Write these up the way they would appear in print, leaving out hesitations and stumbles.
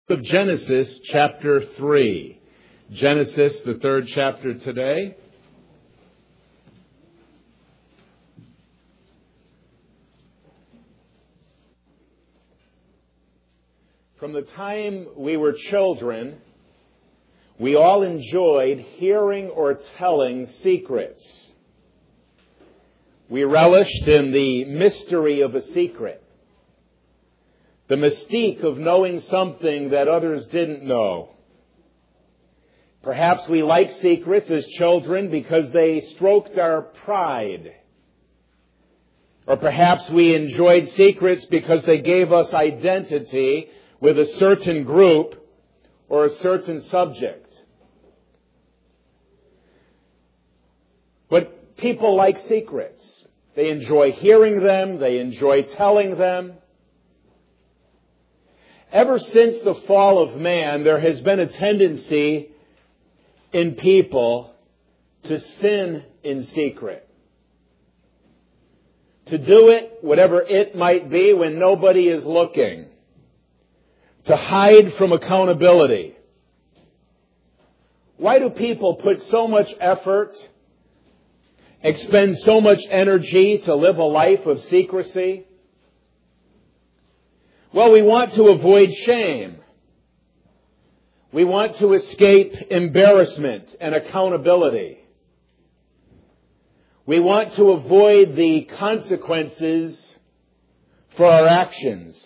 Of Genesis chapter 3. Genesis, the third chapter today. From the time we were children, we all enjoyed hearing or telling secrets. We relished in the mystery of a secret. The mystique of knowing something that others didn't know. Perhaps we liked secrets as children because they stroked our pride. Or perhaps we enjoyed secrets because they gave us identity with a certain group or a certain subject. But people like secrets. They enjoy hearing them. They enjoy telling them. Ever since the fall of man, there has been a tendency in people to sin in secret. To do it, whatever it might be, when nobody is looking. To hide from accountability. Why do people put so much effort, expend so much energy to live a life of secrecy? Well, we want to avoid shame. We want to escape embarrassment and accountability. We want to avoid the consequences for our actions.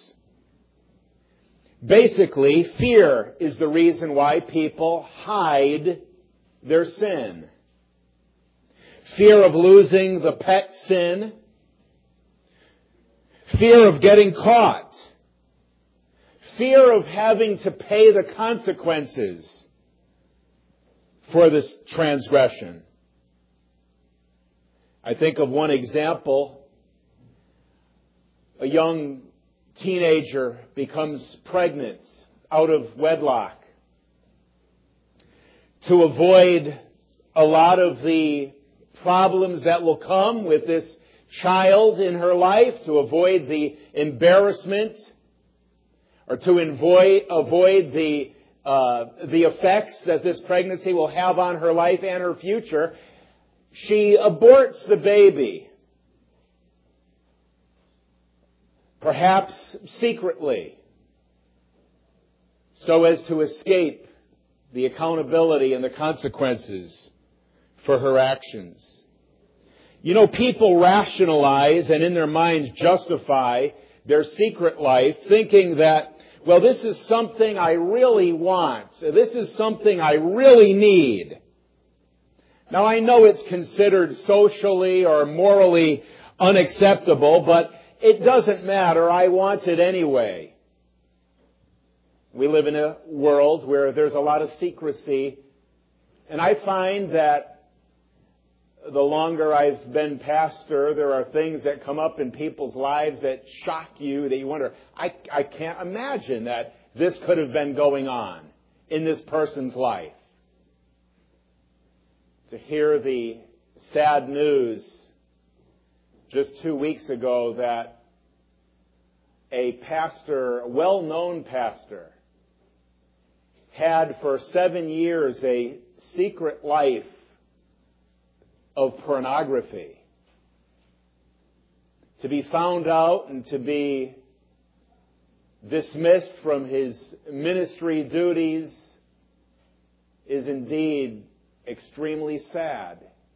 Basically, fear is the reason why people hide their sin. Fear of losing the pet sin. Fear of getting caught. Fear of having to pay the consequences for this transgression. I think of one example. A young teenager becomes pregnant out of wedlock. To avoid a lot of the problems that will come with this child in her life, to avoid the embarrassment, or to avoid the effects that this pregnancy will have on her life and her future, she aborts the baby. Perhaps secretly, so as to escape the accountability and the consequences for her actions. You know, people rationalize and in their minds justify their secret life, thinking that, well, this is something I really want. This is something I really need. Now, I know it's considered socially or morally unacceptable, but it doesn't matter. I want it anyway. We live in a world where there's a lot of secrecy, and I find that the longer I've been pastor, there are things that come up in people's lives that shock you, that you wonder, I can't imagine that this could have been going on in this person's life. To hear the sad news just 2 weeks ago that a pastor, a well-known pastor, had for 7 years a secret life of pornography. To be found out and to be dismissed from his ministry duties is indeed extremely sad.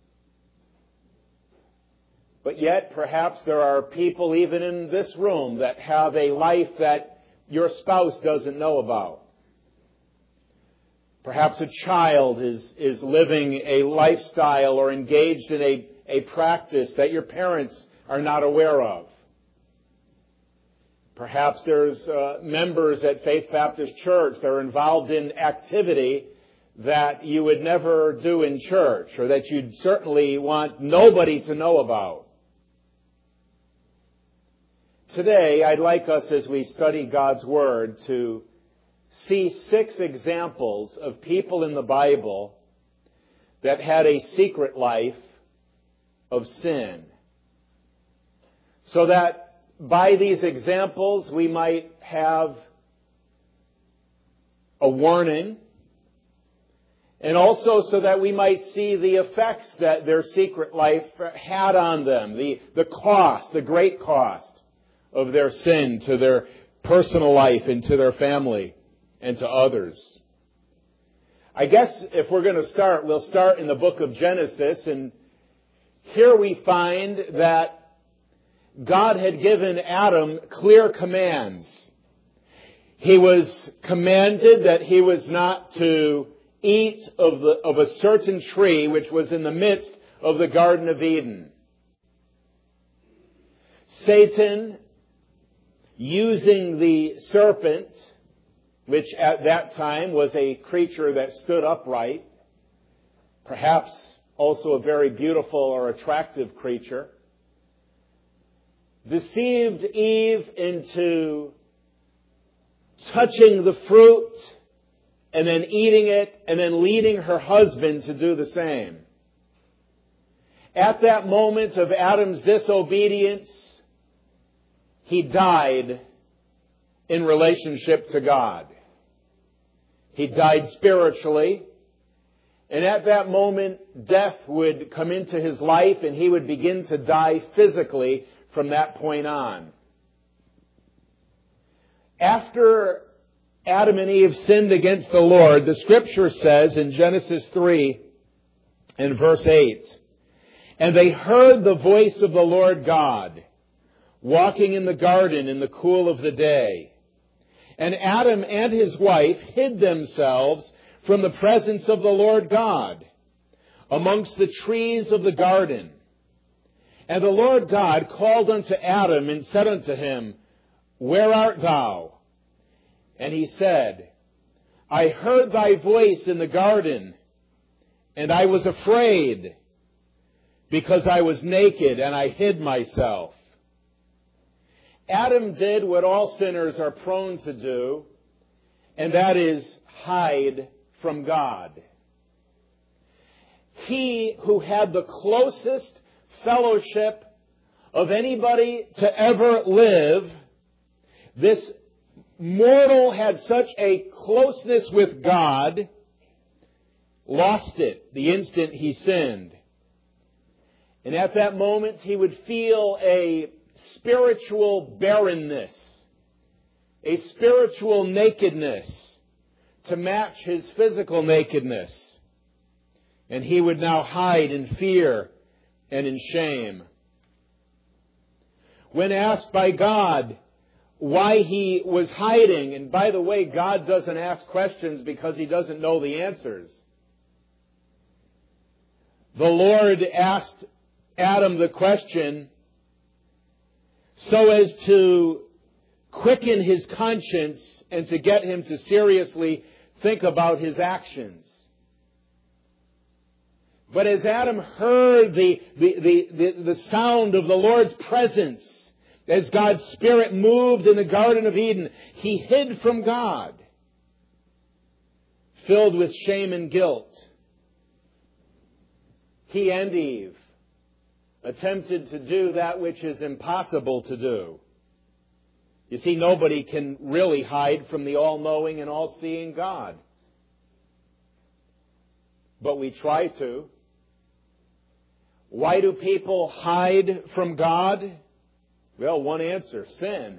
But yet, perhaps there are people even in this room that have a life that your spouse doesn't know about. Perhaps a child is living a lifestyle or engaged in a practice that your parents are not aware of. Perhaps there's members at Faith Baptist Church that are involved in activity that you would never do in church, or that you'd certainly want nobody to know about. Today, I'd like us, as we study God's Word, to see 6 examples of people in the Bible that had a secret life of sin. So that by these examples we might have a warning, and also so that we might see the effects that their secret life had on them, the cost, the great cost of their sin to their personal life and to their family and to others. I guess if we're going to start, we'll start in the book of Genesis, and here we find that God had given Adam clear commands. He was commanded that he was not to eat of a certain tree which was in the midst of the Garden of Eden. Satan, using the serpent, which at that time was a creature that stood upright, perhaps also a very beautiful or attractive creature, deceived Eve into touching the fruit and then eating it and then leading her husband to do the same. At that moment of Adam's disobedience, he died in relationship to God. He died spiritually, and at that moment, death would come into his life and he would begin to die physically from that point on. After Adam and Eve sinned against the Lord, the Scripture says in Genesis 3 and verse 8, "And they heard the voice of the Lord God, walking in the garden in the cool of the day. And Adam and his wife hid themselves from the presence of the Lord God amongst the trees of the garden. And the Lord God called unto Adam and said unto him, Where art thou? And he said, I heard thy voice in the garden, and I was afraid, because I was naked and I hid myself." Adam did what all sinners are prone to do, and that is hide from God. He who had the closest fellowship of anybody to ever live, this mortal had such a closeness with God, lost it the instant he sinned. And at that moment, he would feel a spiritual barrenness, a spiritual nakedness to match his physical nakedness. And he would now hide in fear and in shame. When asked by God why he was hiding, and by the way, God doesn't ask questions because he doesn't know the answers. The Lord asked Adam the question so as to quicken his conscience and to get him to seriously think about his actions. But as Adam heard the sound of the Lord's presence, as God's Spirit moved in the Garden of Eden, he hid from God, filled with shame and guilt. He and Eve attempted to do that which is impossible to do. You see, nobody can really hide from the all-knowing and all-seeing God. But we try to. Why do people hide from God? Well, one answer: sin.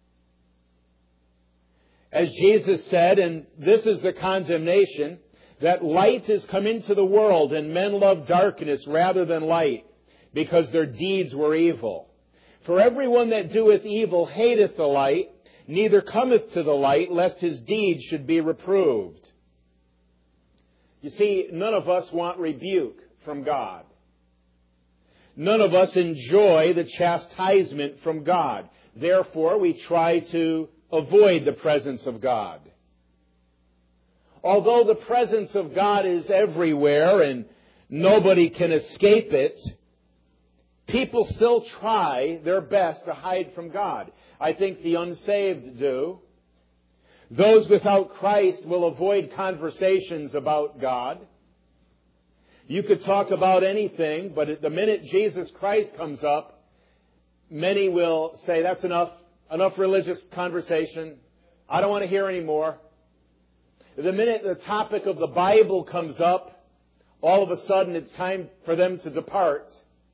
As Jesus said, and this is the condemnation, that light is come into the world, and men love darkness rather than light, because their deeds were evil. For everyone that doeth evil hateth the light, neither cometh to the light, lest his deeds should be reproved. You see, none of us want rebuke from God. None of us enjoy the chastisement from God. Therefore, we try to avoid the presence of God. Although the presence of God is everywhere and nobody can escape it, people still try their best to hide from God. I think the unsaved do. Those without Christ will avoid conversations about God. You could talk about anything, but at the minute Jesus Christ comes up, many will say, that's enough religious conversation. I don't want to hear any more. The minute the topic of the Bible comes up, all of a sudden it's time for them to depart.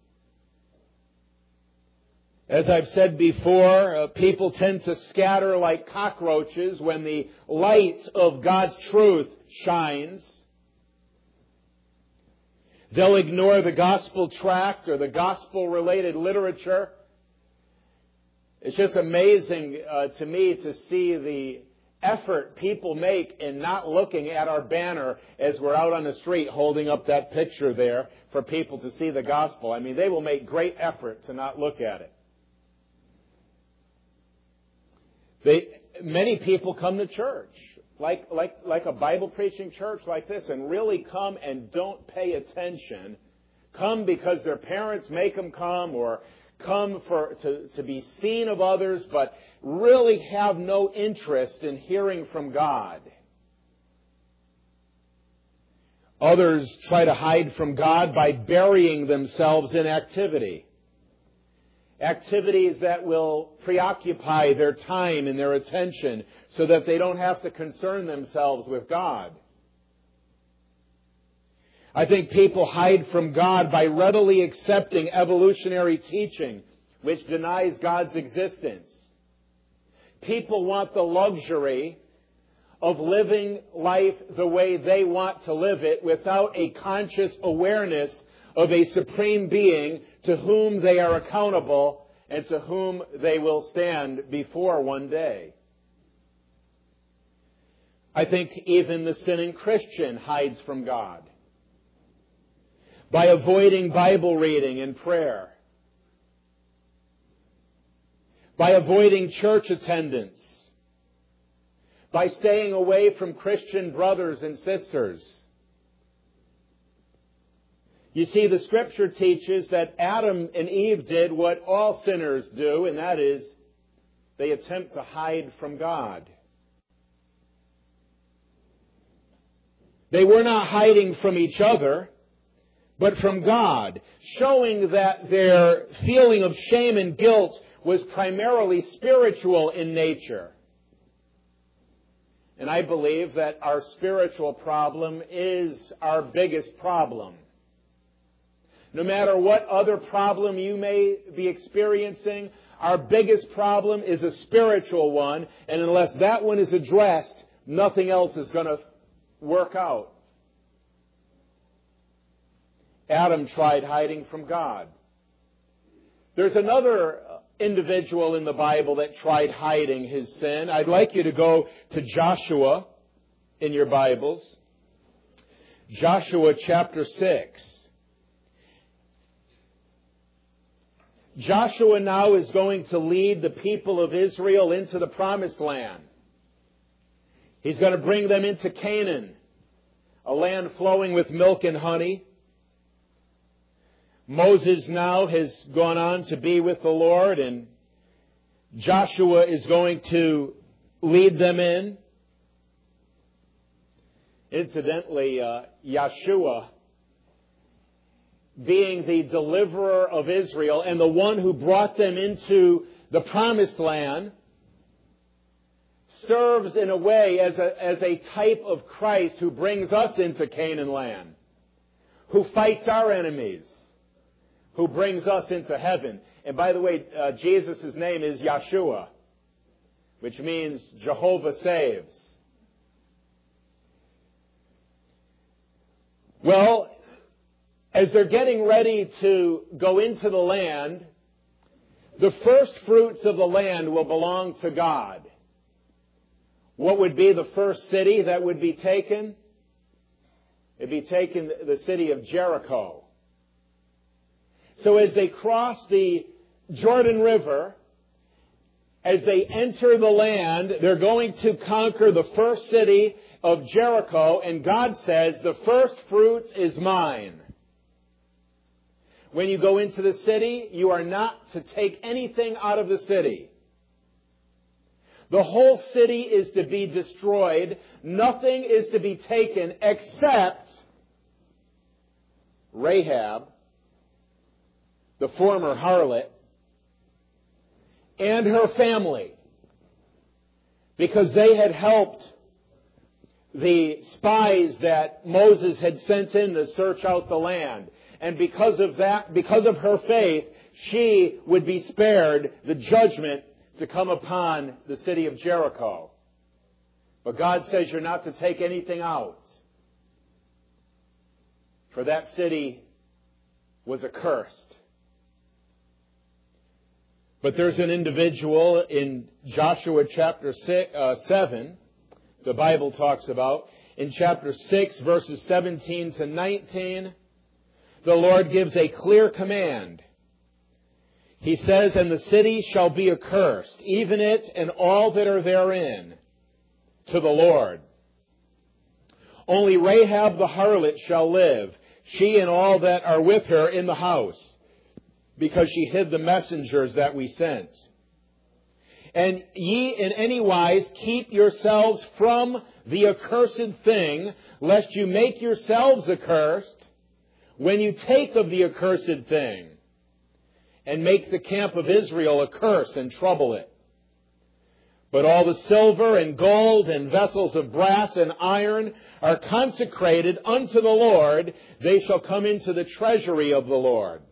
As I've said before, people tend to scatter like cockroaches when the light of God's truth shines. They'll ignore the gospel tract or the gospel-related literature. It's just amazing to me to see the effort people make in not looking at our banner as we're out on the street holding up that picture there for people to see the gospel. I mean, they will make great effort to not look at it. Many people come to church, like a Bible preaching church like this, and really come and don't pay attention. Come because their parents make them come, or come to be seen of others, but really have no interest in hearing from God. Others try to hide from God by burying themselves in activity. Activities that will preoccupy their time and their attention so that they don't have to concern themselves with God. I think people hide from God by readily accepting evolutionary teaching, which denies God's existence. People want the luxury of living life the way they want to live it without a conscious awareness of a supreme being to whom they are accountable and to whom they will stand before one day. I think even the sinning Christian hides from God by avoiding Bible reading and prayer, by avoiding church attendance, by staying away from Christian brothers and sisters. You see, the Scripture teaches that Adam and Eve did what all sinners do, and that is, they attempt to hide from God. They were not hiding from each other, but from God, showing that their feeling of shame and guilt was primarily spiritual in nature. And I believe that our spiritual problem is our biggest problem. No matter what other problem you may be experiencing, our biggest problem is a spiritual one, and unless that one is addressed, nothing else is going to work out. Adam tried hiding from God. There's another individual in the Bible that tried hiding his sin. I'd like you to go to Joshua in your Bibles. Joshua chapter 6. Joshua now is going to lead the people of Israel into the promised land. He's going to bring them into Canaan, a land flowing with milk and honey. Moses now has gone on to be with the Lord, and Joshua is going to lead them in. Incidentally, Yeshua, being the deliverer of Israel and the one who brought them into the promised land, serves in a way as a type of Christ who brings us into Canaan land, who fights our enemies, who brings us into heaven. And by the way, Jesus' name is Yeshua, which means Jehovah saves. Well, as they're getting ready to go into the land, the first fruits of the land will belong to God. What would be the first city that would be taken? It'd be taken the city of Jericho. So as they cross the Jordan River, as they enter the land, they're going to conquer the first city of Jericho, and God says, the first fruits is mine. When you go into the city, you are not to take anything out of the city. The whole city is to be destroyed. Nothing is to be taken except Rahab, the former harlot, and her family, because they had helped the spies that Moses had sent in to search out the land. And because of that, because of her faith, she would be spared the judgment to come upon the city of Jericho. But God says you're not to take anything out. For that city was accursed. But there's an individual in Joshua chapter 7, the Bible talks about. In chapter 6, verses 17 to 19, the Lord gives a clear command. He says, "And the city shall be accursed, even it and all that are therein, to the Lord. Only Rahab the harlot shall live, she and all that are with her in the house, because she hid the messengers that we sent. And ye in any wise keep yourselves from the accursed thing, lest you make yourselves accursed when you take of the accursed thing, and make the camp of Israel a curse and trouble it. But all the silver and gold and vessels of brass and iron are consecrated unto the Lord. They shall come into the treasury of the Lord."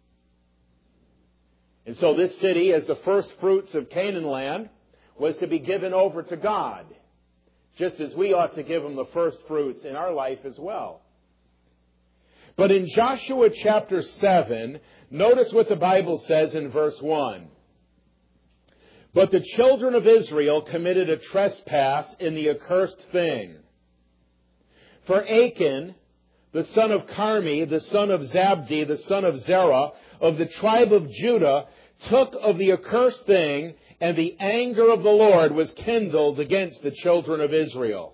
And so this city, as the first fruits of Canaan land, was to be given over to God, just as we ought to give Him the first fruits in our life as well. But in Joshua chapter 7, notice what the Bible says in verse 1. "But the children of Israel committed a trespass in the accursed thing. For Achan, the son of Carmi, the son of Zabdi, the son of Zerah, of the tribe of Judah, took of the accursed thing, and the anger of the Lord was kindled against the children of Israel."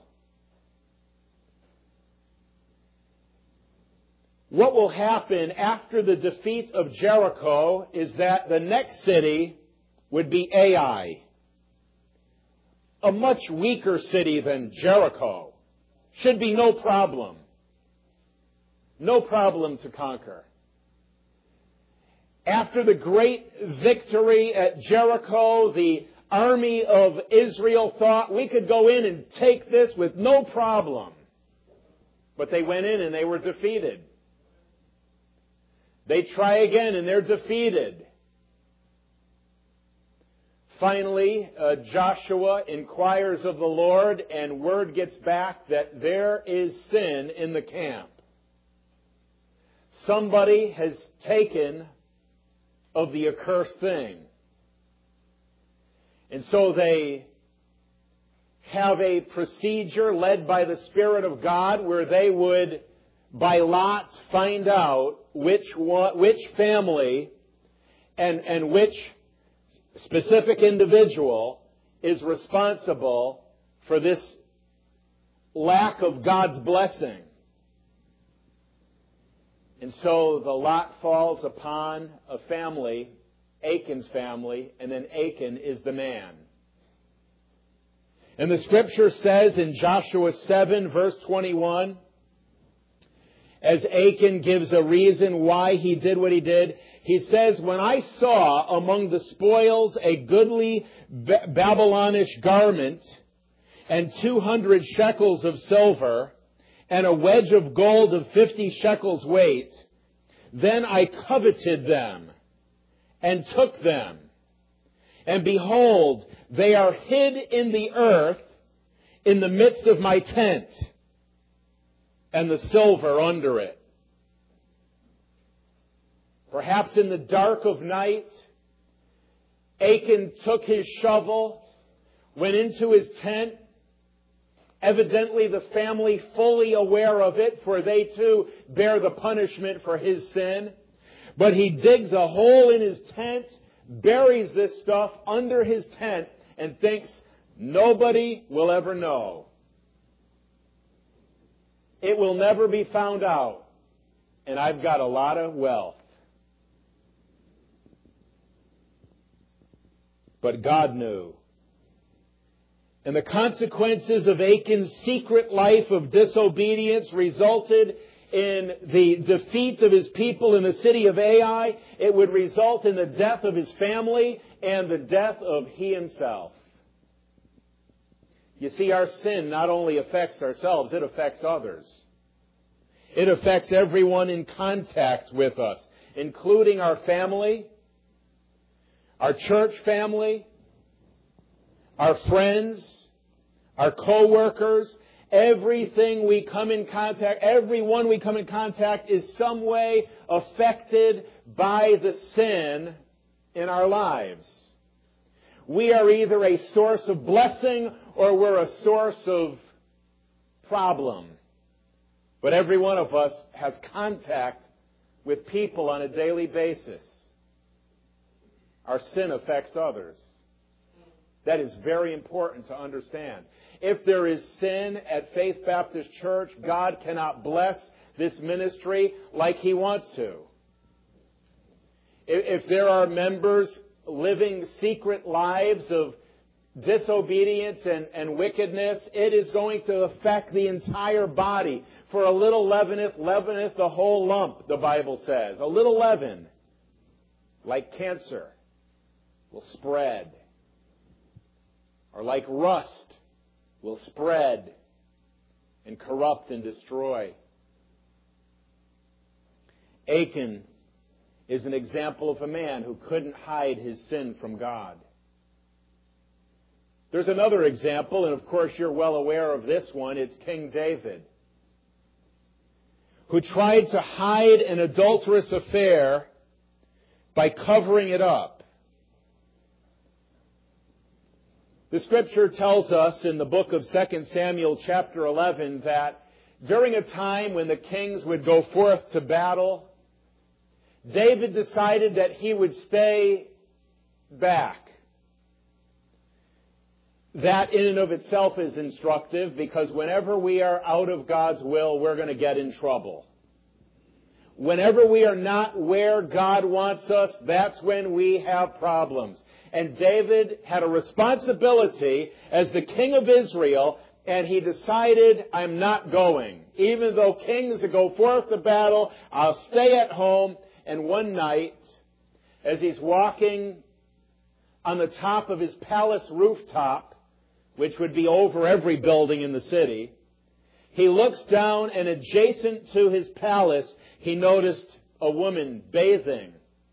What will happen after the defeat of Jericho is that the next city would be Ai, a much weaker city than Jericho. Should be no problem. No problem to conquer. After the great victory at Jericho, the army of Israel thought we could go in and take this with no problem. But they went in and they were defeated. They try again and they're defeated. Finally, Joshua inquires of the Lord, and word gets back that there is sin in the camp. Somebody has taken of the accursed thing. And so they have a procedure led by the Spirit of God where they would, by lot, find out which family and which specific individual is responsible for this lack of God's blessing. And so the lot falls upon a family, Achan's family, and then Achan is the man. And the Scripture says in Joshua 7, verse 21, as Achan gives a reason why he did what he did, he says, "When I saw among the spoils a goodly Babylonish garment and 200 shekels of silver and a wedge of gold of 50 shekels weight, then I coveted them and took them. And behold, they are hid in the earth in the midst of my tent, and the silver under it." Perhaps in the dark of night, Achan took his shovel, went into his tent, evidently the family fully aware of it, for they too bear the punishment for his sin. But he digs a hole in his tent, buries this stuff under his tent, and thinks nobody will ever know. It will never be found out, and I've got a lot of wealth. But God knew. And the consequences of Achan's secret life of disobedience resulted in the defeat of his people in the city of Ai. It would result in the death of his family and the death of he himself. You see, our sin not only affects ourselves, it affects others. It affects everyone in contact with us, including our family, our church family, our friends, our co-workers. Everything we come in contact, everyone we come in contact is some way affected by the sin in our lives. We are either a source of blessing or we're a source of problem. But every one of us has contact with people on a daily basis. Our sin affects others. That is very important to understand. If there is sin at Faith Baptist Church, God cannot bless this ministry like He wants to. If there are members living secret lives of disobedience and wickedness, it is going to affect the entire body. For a little leaveneth the whole lump, the Bible says. A little leaven, like cancer, will spread. Or like rust, will spread and corrupt and destroy. Achan is an example of a man who couldn't hide his sin from God. There's another example, and of course you're well aware of this one. It's King David, who tried to hide an adulterous affair by covering it up. The Scripture tells us in the book of 2 Samuel chapter 11 that during a time when the kings would go forth to battle, David decided that he would stay back. That in and of itself is instructive, because whenever we are out of God's will, we're going to get in trouble. Whenever we are not where God wants us, that's when we have problems. And David had a responsibility as the king of Israel, and he decided, I'm not going. Even though kings go forth to battle, I'll stay at home. And one night, as he's walking on the top of his palace rooftop, which would be over every building in the city, he looks down, and adjacent to his palace, he noticed a woman bathing.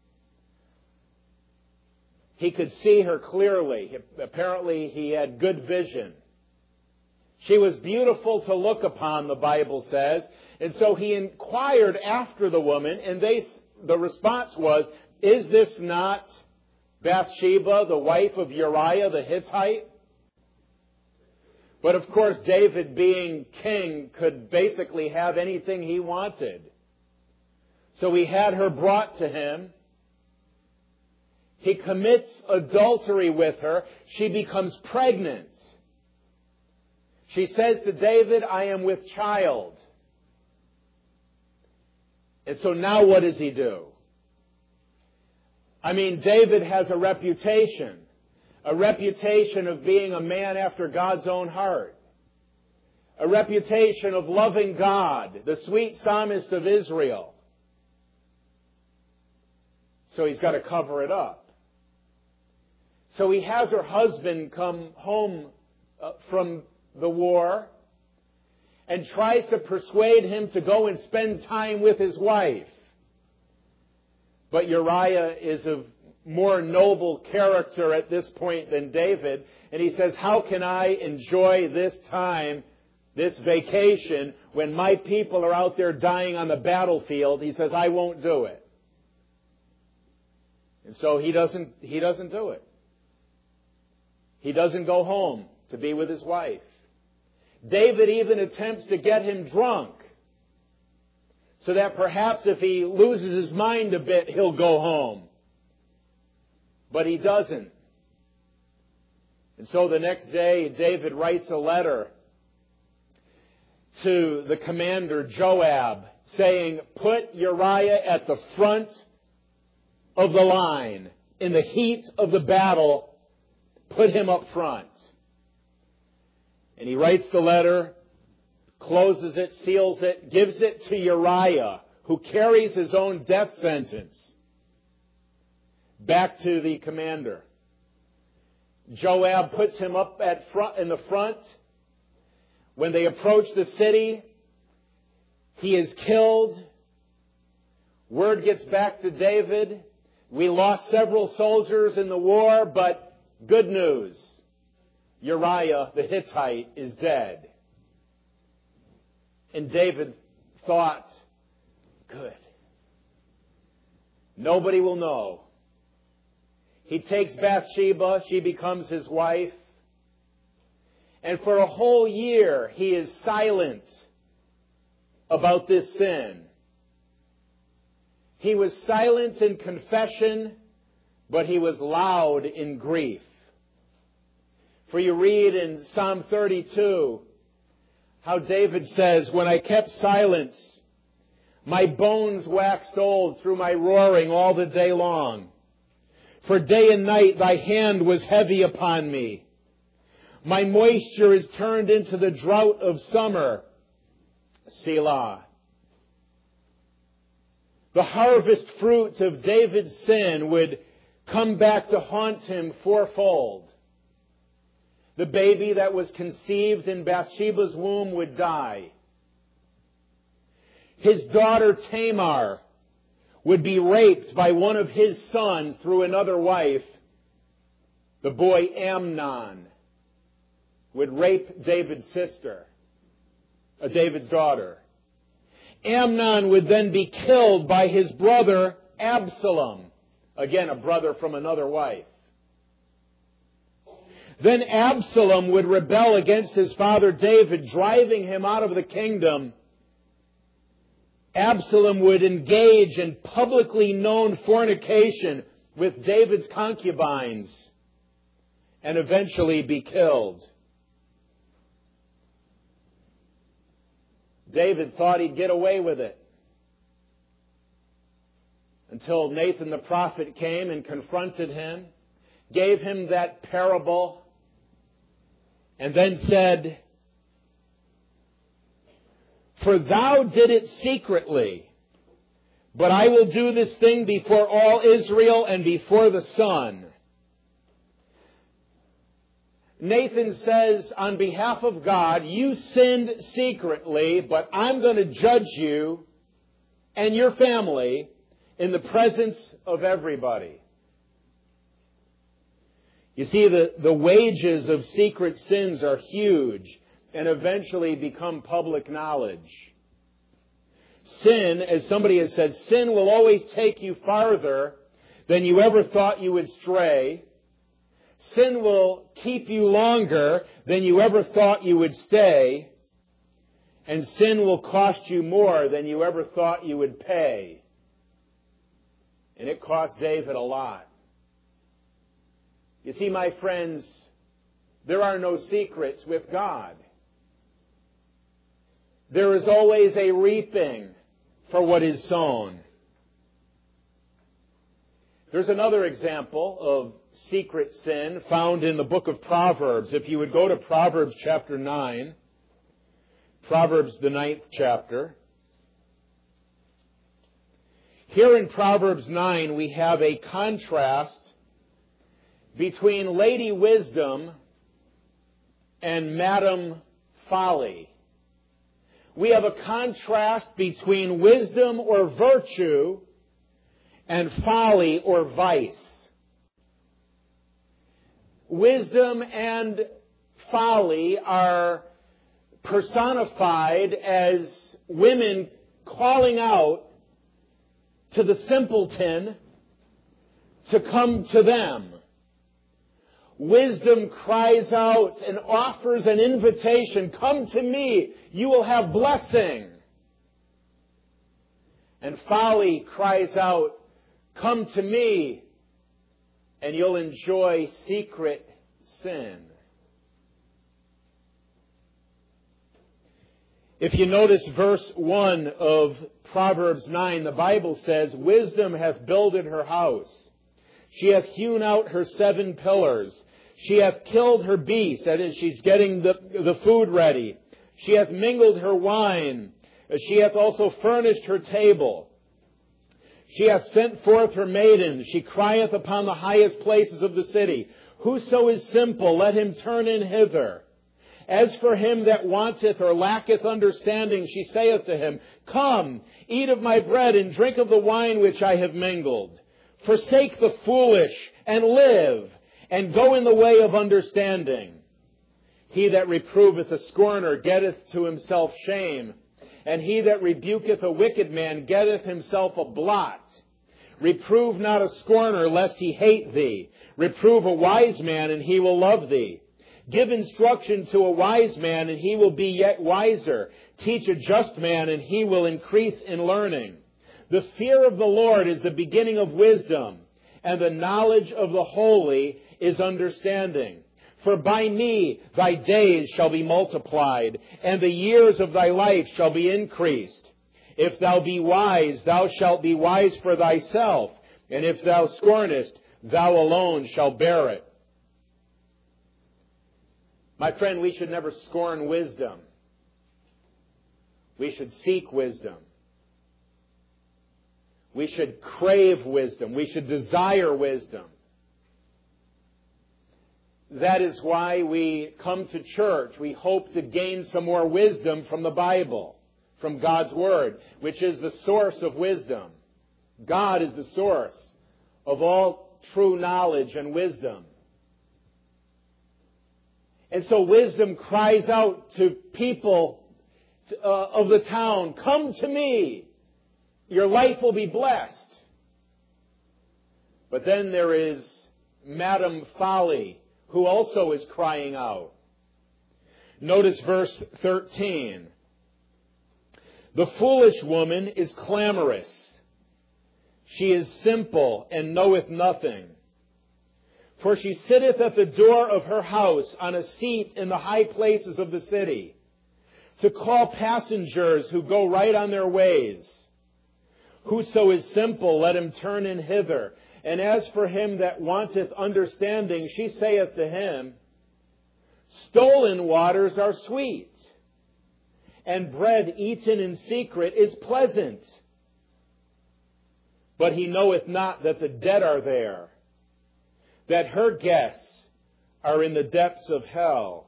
He could see her clearly. Apparently, he had good vision. She was beautiful to look upon, the Bible says. And so he inquired after the woman, and the response was, is this not Bathsheba, the wife of Uriah the Hittite? But of course, David, being king, could basically have anything he wanted. So he had her brought to him. He commits adultery with her. She becomes pregnant. She says to David, I am with child. And so now what does he do? I mean, David has a reputation of being a man after God's own heart, a reputation of loving God, the sweet psalmist of Israel. So he's got to cover it up. So he has her husband come home from the war and tries to persuade him to go and spend time with his wife. But Uriah is of more noble character at this point than David, and he says, how can I enjoy this time, this vacation, when my people are out there dying on the battlefield? He says, I won't do it. And so he doesn't do it. He doesn't go home to be with his wife. David even attempts to get him drunk, so that perhaps if he loses his mind a bit, he'll go home. But he doesn't. And so the next day, David writes a letter to the commander, Joab, saying, put Uriah at the front of the line. In the heat of the battle, put him up front. And he writes the letter, closes it, seals it, gives it to Uriah, who carries his own death sentence, back to the commander. Joab puts him up in the front. When they approach the city, he is killed. Word gets back to David. We lost several soldiers in the war, but good news. Uriah the Hittite is dead. And David thought, good. Nobody will know. He takes Bathsheba. She becomes his wife. And for a whole year, he is silent about this sin. He was silent in confession, but he was loud in grief. For you read in Psalm 32 how David says, when I kept silence, my bones waxed old through my roaring all the day long. For day and night thy hand was heavy upon me. My moisture is turned into the drought of summer. Selah. The harvest fruit of David's sin would come back to haunt him fourfold. The baby that was conceived in Bathsheba's womb would die. His daughter Tamar would be raped by one of his sons through another wife. The boy Amnon would rape David's sister, David's daughter. Amnon would then be killed by his brother Absalom, again a brother from another wife. Then Absalom would rebel against his father David, driving him out of the kingdom. Absalom would engage in publicly known fornication with David's concubines and eventually be killed. David thought he'd get away with it until Nathan the prophet came and confronted him, gave him that parable, and then said, for thou did it secretly, but I will do this thing before all Israel and before the sun. Nathan says on behalf of God, you sinned secretly, but I'm going to judge you and your family in the presence of everybody. You see, the wages of secret sins are huge and eventually become public knowledge. Sin, as somebody has said, sin will always take you farther than you ever thought you would stray. Sin will keep you longer than you ever thought you would stay. And sin will cost you more than you ever thought you would pay. And it cost David a lot. You see, my friends, there are no secrets with God. There is always a reaping for what is sown. There's another example of secret sin found in the book of Proverbs. If you would go to Proverbs chapter 9, Proverbs the 9th chapter. Here in Proverbs 9 we have a contrast between Lady Wisdom and Madam Folly. We have a contrast between wisdom or virtue and folly or vice. Wisdom and folly are personified as women calling out to the simpleton to come to them. Wisdom cries out and offers an invitation, come to me, you will have blessing. And folly cries out, come to me, and you'll enjoy secret sin. If you notice verse 1 of Proverbs 9, the Bible says, wisdom hath builded her house. She hath hewn out her 7 pillars. She hath killed her beasts, that is, she's getting the food ready. She hath mingled her wine. She hath also furnished her table. She hath sent forth her maidens. She crieth upon the highest places of the city. Whoso is simple, let him turn in hither. As for him that wanteth or lacketh understanding, she saith to him, Come, eat of my bread, and drink of the wine which I have mingled. Forsake the foolish, and live, and go in the way of understanding. He that reproveth a scorner getteth to himself shame, and he that rebuketh a wicked man getteth himself a blot. Reprove not a scorner, lest he hate thee. Reprove a wise man, and he will love thee. Give instruction to a wise man, and he will be yet wiser. Teach a just man, and he will increase in learning. The fear of the Lord is the beginning of wisdom, and the knowledge of the holy is understanding. For by me thy days shall be multiplied, and the years of thy life shall be increased. If thou be wise, thou shalt be wise for thyself, and if thou scornest, thou alone shalt bear it. My friend, we should never scorn wisdom. We should seek wisdom. We should crave wisdom. We should desire wisdom. That is why we come to church. We hope to gain some more wisdom from the Bible, from God's Word, which is the source of wisdom. God is the source of all true knowledge and wisdom. And so wisdom cries out to people of the town, Come to me. Your life will be blessed. But then there is Madame Folly, who also is crying out. Notice verse 13. The foolish woman is clamorous. She is simple and knoweth nothing. For she sitteth at the door of her house on a seat in the high places of the city, to call passengers who go right on their ways. Whoso is simple, let him turn in hither. And as for him that wanteth understanding, she saith to him, Stolen waters are sweet, and bread eaten in secret is pleasant. But he knoweth not that the dead are there, that her guests are in the depths of hell.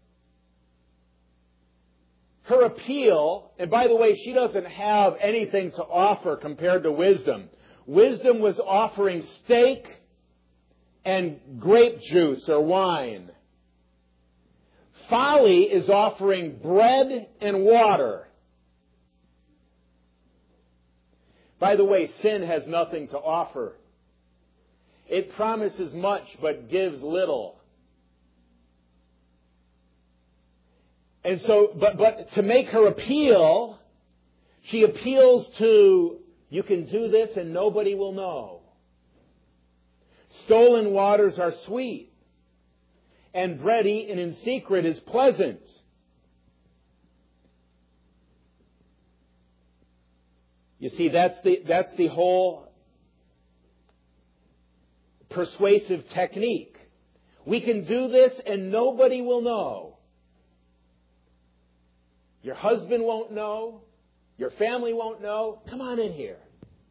Her appeal, and by the way, she doesn't have anything to offer compared to wisdom. Wisdom was offering steak and grape juice or wine. Folly is offering bread and water. By the way, sin has nothing to offer. It promises much but gives little. And so, but to make her appeal, she appeals to, you can do this and nobody will know. Stolen waters are sweet, and bread eaten in secret is pleasant. You see, that's the whole persuasive technique. We can do this and nobody will know. Your husband won't know. Your family won't know. Come on in here.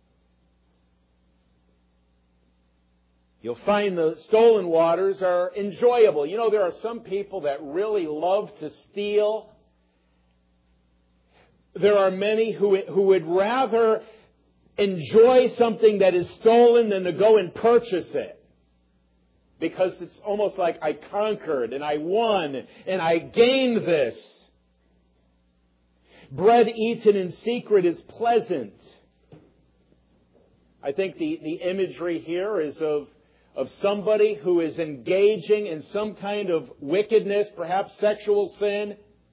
You'll find the stolen waters are enjoyable. You know, there are some people that really love to steal. There are many who would rather enjoy something that is stolen than to go and purchase it. Because it's almost like I conquered and I won and I gained this. Bread eaten in secret is pleasant. I think the imagery here is of somebody who is engaging in some kind of wickedness, perhaps sexual sin,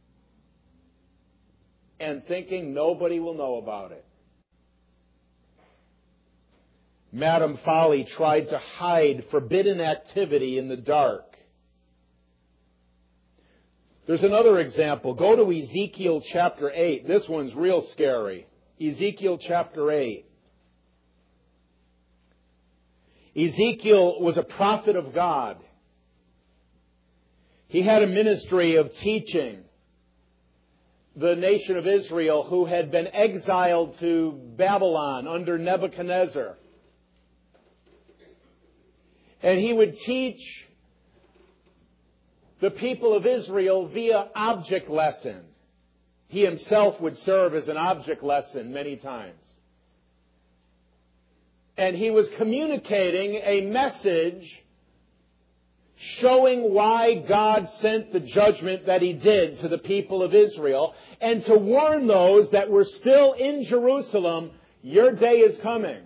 and thinking nobody will know about it. Madame Folly tried to hide forbidden activity in the dark. There's another example. Go to Ezekiel chapter 8. This one's real scary. Ezekiel chapter 8. Ezekiel was a prophet of God. He had a ministry of teaching the nation of Israel who had been exiled to Babylon under Nebuchadnezzar. And he would teach the people of Israel via object lesson. He himself would serve as an object lesson many times. And he was communicating a message showing why God sent the judgment that He did to the people of Israel, and to warn those that were still in Jerusalem, your day is coming.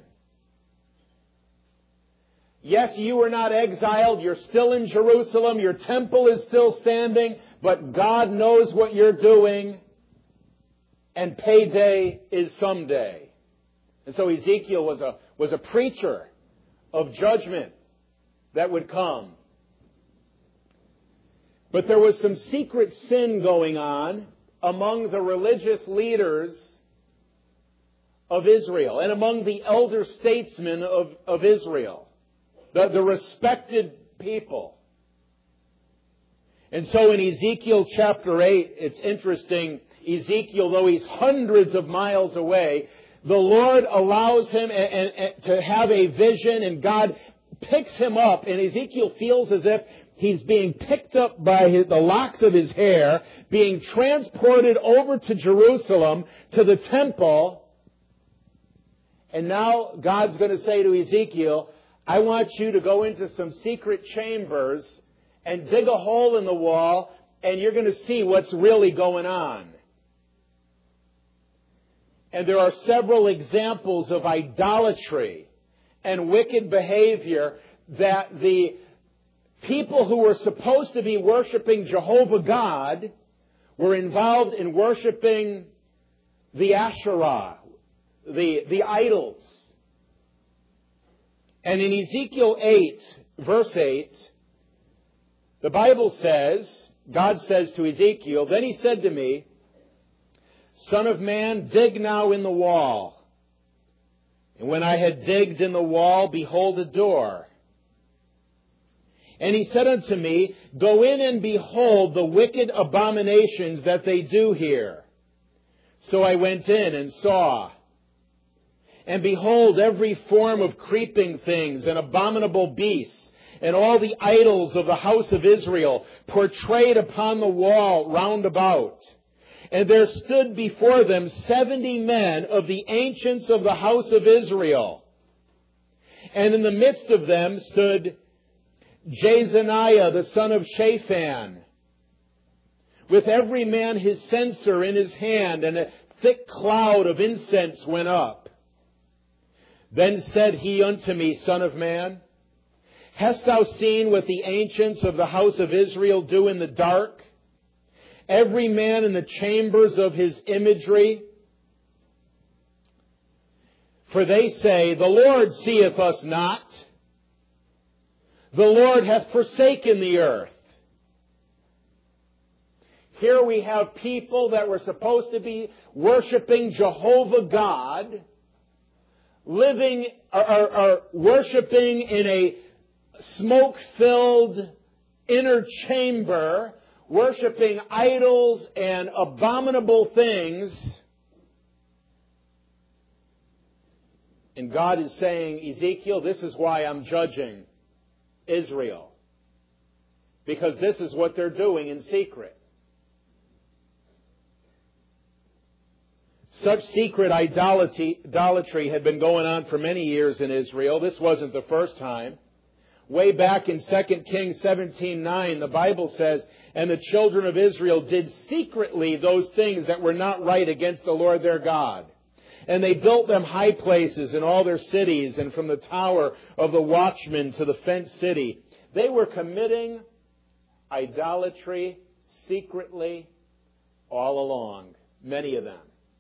Yes, you were not exiled. You're still in Jerusalem. Your temple is still standing. But God knows what you're doing. And payday is someday. And so Ezekiel was a preacher of judgment that would come. But there was some secret sin going on among the religious leaders of Israel and among the elder statesmen of Israel. The respected people. And so in Ezekiel chapter 8, it's interesting, Ezekiel, though he's hundreds of miles away, the Lord allows him to have a vision, and God picks him up, and Ezekiel feels as if he's being picked up by the locks of his hair, being transported over to Jerusalem, to the temple, and now God's going to say to Ezekiel, I want you to go into some secret chambers and dig a hole in the wall, and you're going to see what's really going on. And there are several examples of idolatry and wicked behavior that the people who were supposed to be worshiping Jehovah God were involved in worshiping the Asherah, the idols. And in Ezekiel 8, verse 8, the Bible says, God says to Ezekiel, then he said to me, Son of man, dig now in the wall. And when I had digged in the wall, behold a door. And he said unto me, Go in and behold the wicked abominations that they do here. So I went in and saw. And behold, every form of creeping things and abominable beasts, and all the idols of the house of Israel portrayed upon the wall round about. And there stood before them 70 men of the ancients of the house of Israel. And in the midst of them stood Jezaniah, the son of Shaphan, with every man his censer in his hand, and a thick cloud of incense went up. Then said he unto me, Son of man, hast thou seen what the ancients of the house of Israel do in the dark? Every man in the chambers of his imagery. For they say, The Lord seeth us not. The Lord hath forsaken the earth. Here we have people that were supposed to be worshiping Jehovah God, living or worshiping in a smoke-filled inner chamber, worshiping idols and abominable things. And God is saying, Ezekiel, this is why I'm judging Israel. Because this is what they're doing in secret. Such secret idolatry had been going on for many years in Israel. This wasn't the first time. Way back in 2 Kings 17:9, the Bible says, And the children of Israel did secretly those things that were not right against the Lord their God. And they built them high places in all their cities, and from the tower of the watchman to the fenced city. They were committing idolatry secretly all along, many of them.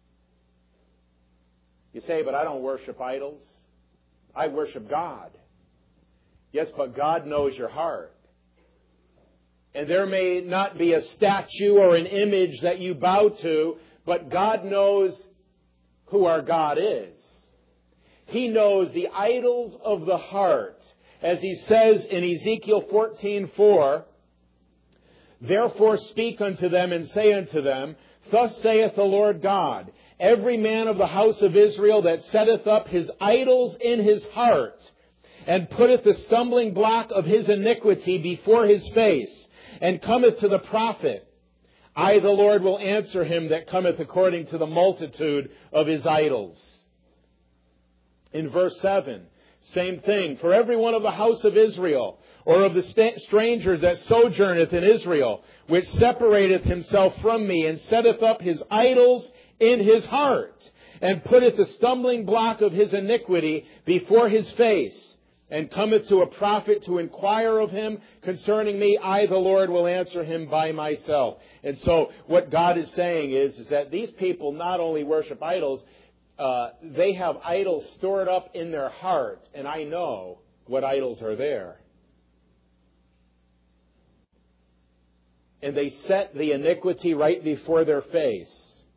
You say, but I don't worship idols. I worship God. Yes, but God knows your heart. And there may not be a statue or an image that you bow to, but God knows who our God is. He knows the idols of the heart. As He says in Ezekiel 14:4, Therefore speak unto them and say unto them, Thus saith the Lord God, Every man of the house of Israel that setteth up his idols in his heart, and putteth the stumbling block of his iniquity before his face, and cometh to the prophet, I, the Lord, will answer him that cometh according to the multitude of his idols. In verse 7, same thing. For every one of the house of Israel, or of the strangers that sojourneth in Israel, which separateth himself from me, and setteth up his idols in his heart, and putteth the stumbling block of his iniquity before his face, and cometh to a prophet to inquire of him concerning me, I, the Lord, will answer him by myself. And so what God is saying is that these people not only worship idols, they have idols stored up in their heart, and I know what idols are there. And they set the iniquity right before their face.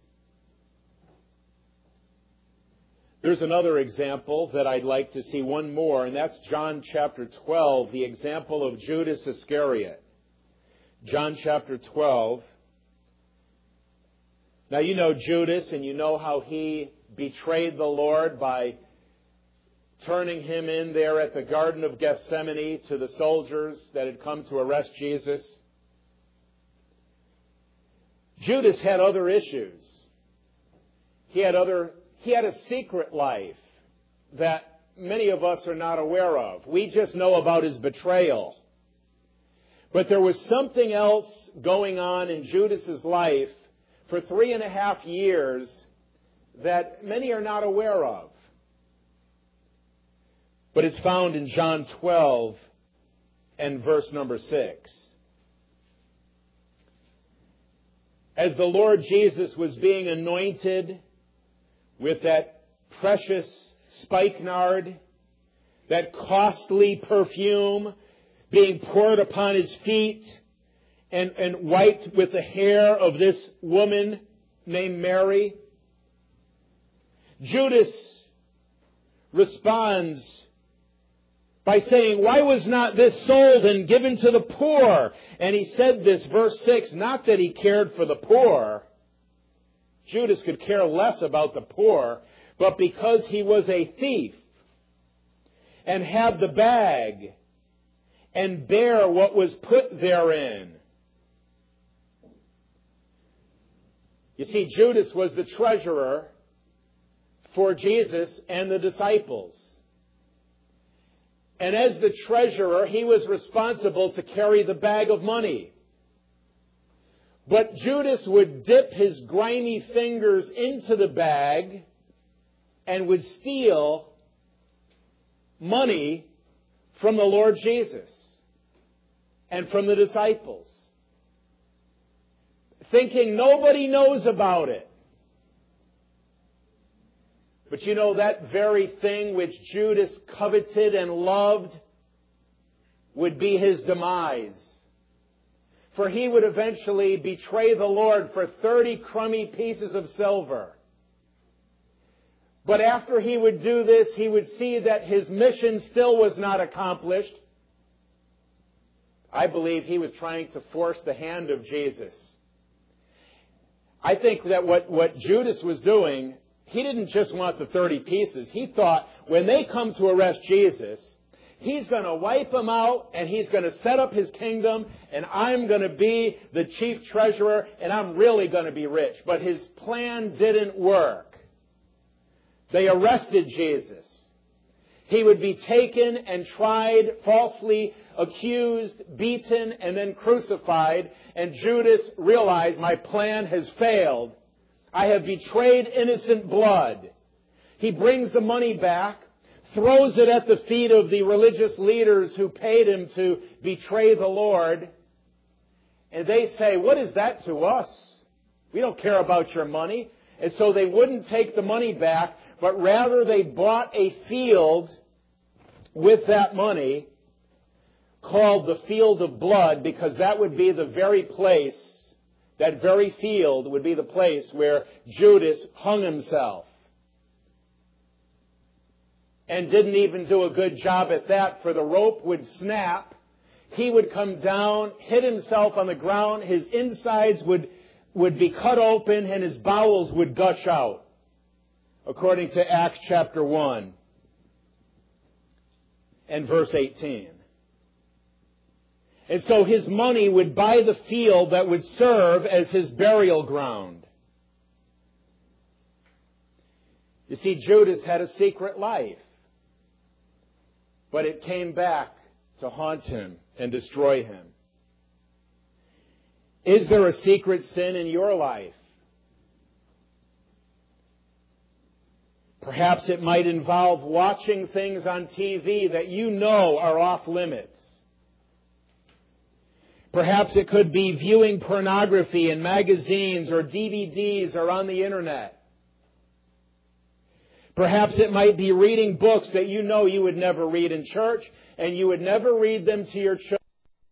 There's another example that I'd like to see, one more, and that's John chapter 12, the example of Judas Iscariot. John chapter 12. Now you know Judas, and you know how he betrayed the Lord by turning him in there at the Garden of Gethsemane to the soldiers that had come to arrest Jesus. Judas had other issues. He had a secret life that many of us are not aware of. We just know about his betrayal. But there was something else going on in Judas's life for 3.5 years that many are not aware of. But it's found in John 12 and verse number 6. As the Lord Jesus was being anointed with that precious spikenard, that costly perfume being poured upon his feet and wiped with the hair of this woman named Mary, Judas responds by saying, why was not this sold and given to the poor? And he said this, verse 6, not that he cared for the poor. Judas could care less about the poor, but because he was a thief and had the bag and bear what was put therein. You see, Judas was the treasurer for Jesus and the disciples. And as the treasurer, he was responsible to carry the bag of money. But Judas would dip his grimy fingers into the bag and would steal money from the Lord Jesus and from the disciples, thinking nobody knows about it. But you know, that very thing which Judas coveted and loved would be his demise. For he would eventually betray the Lord for 30 crummy pieces of silver. But after he would do this, he would see that his mission still was not accomplished. I believe he was trying to force the hand of Jesus. I think that what Judas was doing, he didn't just want the 30 pieces. He thought when they come to arrest Jesus, he's going to wipe them out and he's going to set up his kingdom and I'm going to be the chief treasurer and I'm really going to be rich. But his plan didn't work. They arrested Jesus. He would be taken and tried, falsely accused, beaten, and then crucified. And Judas realized, my plan has failed. I have betrayed innocent blood. He brings the money back, throws it at the feet of the religious leaders who paid him to betray the Lord. And they say, what is that to us? We don't care about your money. And so they wouldn't take the money back, but rather they bought a field with that money called the Field of Blood, because that would be the very place, that very field would be the place where Judas hung himself. And didn't even do a good job at that, for the rope would snap. He would come down, hit himself on the ground, his insides would be cut open, and his bowels would gush out, according to Acts chapter 1 and verse 18. And so his money would buy the field that would serve as his burial ground. You see, Judas had a secret life, but it came back to haunt him and destroy him. Is there a secret sin in your life? Perhaps it might involve watching things on TV that you know are off limits. Perhaps it could be viewing pornography in magazines or DVDs or on the internet. Perhaps it might be reading books that you know you would never read in church, and you would never read them to your children.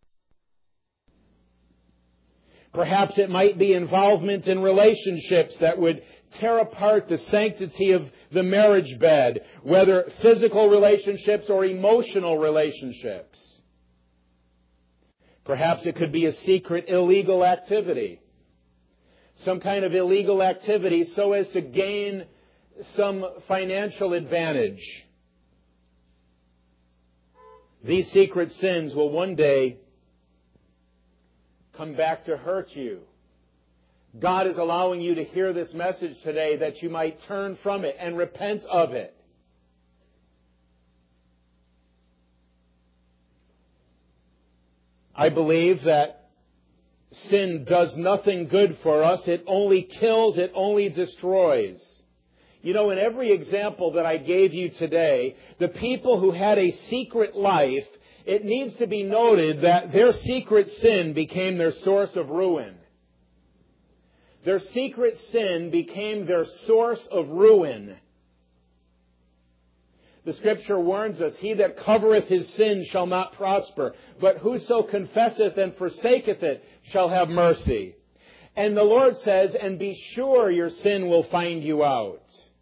Perhaps it might be involvement in relationships that would tear apart the sanctity of the marriage bed, whether physical relationships or emotional relationships. Perhaps it could be a secret illegal activity, some kind of illegal activity so as to gain some financial advantage. These secret sins will one day come back to hurt you. God is allowing you to hear this message today that you might turn from it and repent of it. I believe that sin does nothing good for us. It only kills, it only destroys. You know, in every example that I gave you today, the people who had a secret life, it needs to be noted that their secret sin became their source of ruin. Their secret sin became their source of ruin. The Scripture warns us, he that covereth his sin shall not prosper, but whoso confesseth and forsaketh it shall have mercy. And the Lord says, and be sure your sin will find you out.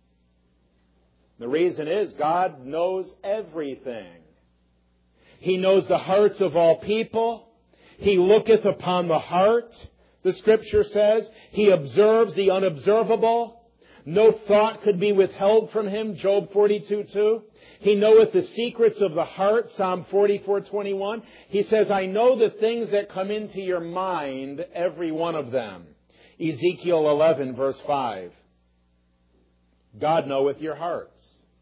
The reason is God knows everything. He knows the hearts of all people. He looketh upon the heart, the Scripture says. He observes the unobservable. No thought could be withheld from him, Job 42:2. He knoweth the secrets of the heart, Psalm 44:21. He says, I know the things that come into your mind, every one of them. Ezekiel 11, verse 5. God knoweth your hearts.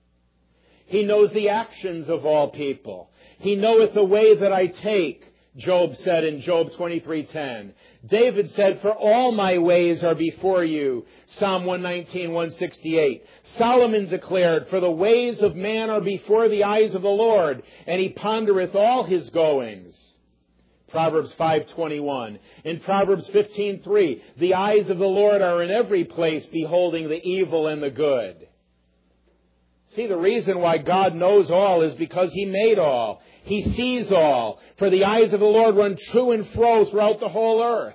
He knows the actions of all people. He knoweth the way that I take, Job said in Job 23:10. David said, for all my ways are before you, Psalm 119, 168. Solomon declared, for the ways of man are before the eyes of the Lord, and he pondereth all his goings. Proverbs 5:21. In Proverbs 15:3, the eyes of the Lord are in every place, beholding the evil and the good. See, the reason why God knows all is because He made all. He sees all. For the eyes of the Lord run to and fro throughout the whole earth.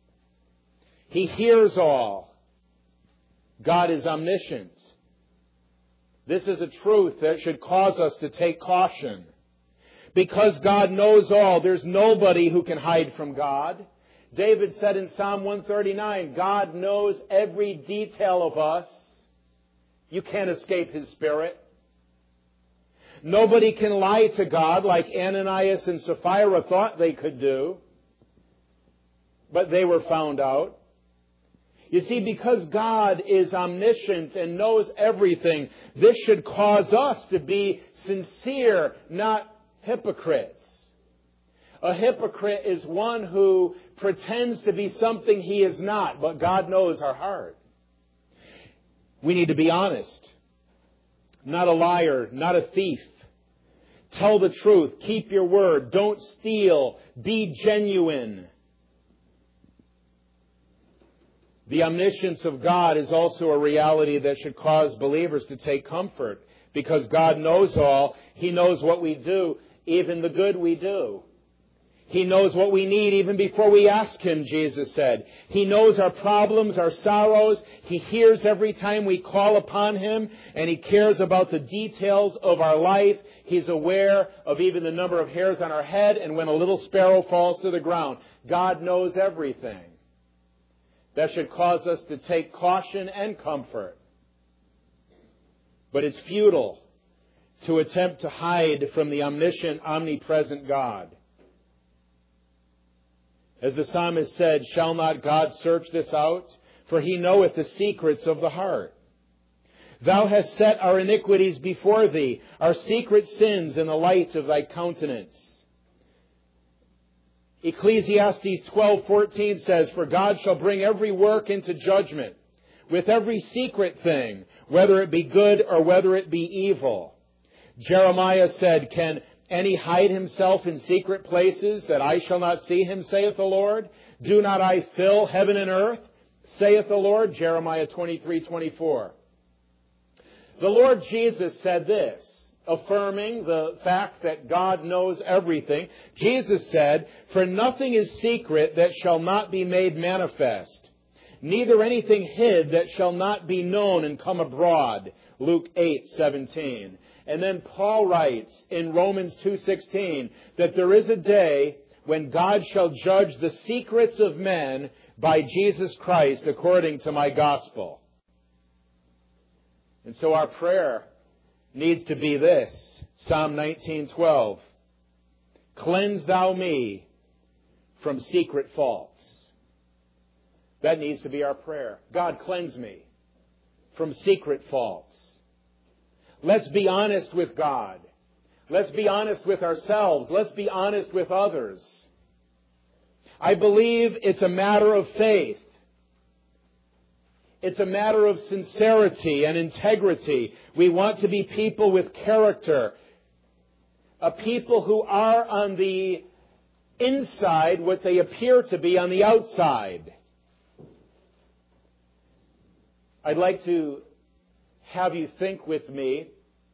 He hears all. God is omniscient. This is a truth that should cause us to take caution. Because God knows all, there's nobody who can hide from God. David said in Psalm 139, God knows every detail of us. You can't escape His Spirit. Nobody can lie to God like Ananias and Sapphira thought they could do. But they were found out. You see, because God is omniscient and knows everything, this should cause us to be sincere, not hypocrites. A hypocrite is one who pretends to be something he is not, but God knows our heart. We need to be honest. Not a liar, not a thief. Tell the truth. Keep your word. Don't steal. Be genuine. The omniscience of God is also a reality that should cause believers to take comfort. Because God knows all. He knows what we do, even the good we do. He knows what we need even before we ask Him, Jesus said. He knows our problems, our sorrows. He hears every time we call upon Him, and He cares about the details of our life. He's aware of even the number of hairs on our head and when a little sparrow falls to the ground. God knows everything. That should cause us to take caution and comfort. But it's futile to attempt to hide from the omniscient, omnipresent God. As the psalmist said, shall not God search this out? For he knoweth the secrets of the heart. Thou hast set our iniquities before thee, our secret sins in the light of thy countenance. Ecclesiastes 12:14 says, for God shall bring every work into judgment, with every secret thing, whether it be good or whether it be evil. Jeremiah said, can any hide himself in secret places that I shall not see him, saith the Lord? Do not I fill heaven and earth, saith the Lord? Jeremiah 23:24. The Lord Jesus said this, affirming the fact that God knows everything. Jesus said, for nothing is secret that shall not be made manifest, neither anything hid that shall not be known and come abroad. Luke 8:17. And then Paul writes in Romans 2:16 that there is a day when God shall judge the secrets of men by Jesus Christ according to my gospel. And so our prayer needs to be this, Psalm 19:12. Cleanse thou me from secret faults. That needs to be our prayer. God, cleanse me from secret faults. Let's be honest with God. Let's be honest with ourselves. Let's be honest with others. I believe it's a matter of faith. It's a matter of sincerity and integrity. We want to be people with character. A people who are on the inside what they appear to be on the outside. I'd like to have you think with me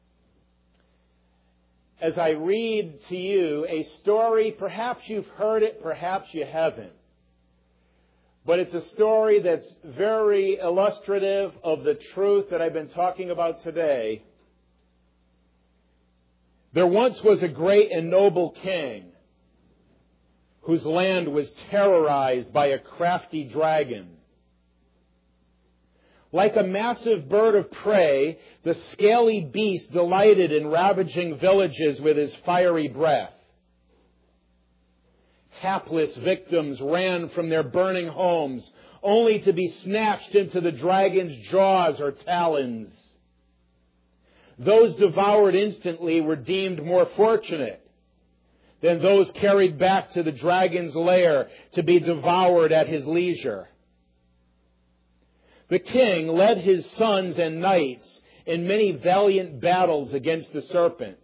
as I read to you a story. Perhaps you've heard it, perhaps you haven't. But it's a story that's very illustrative of the truth that I've been talking about today. There once was a great and noble king whose land was terrorized by a crafty dragon. Like a massive bird of prey, the scaly beast delighted in ravaging villages with his fiery breath. Hapless victims ran from their burning homes, only to be snatched into the dragon's jaws or talons. Those devoured instantly were deemed more fortunate than those carried back to the dragon's lair to be devoured at his leisure. The king led his sons and knights in many valiant battles against the serpent.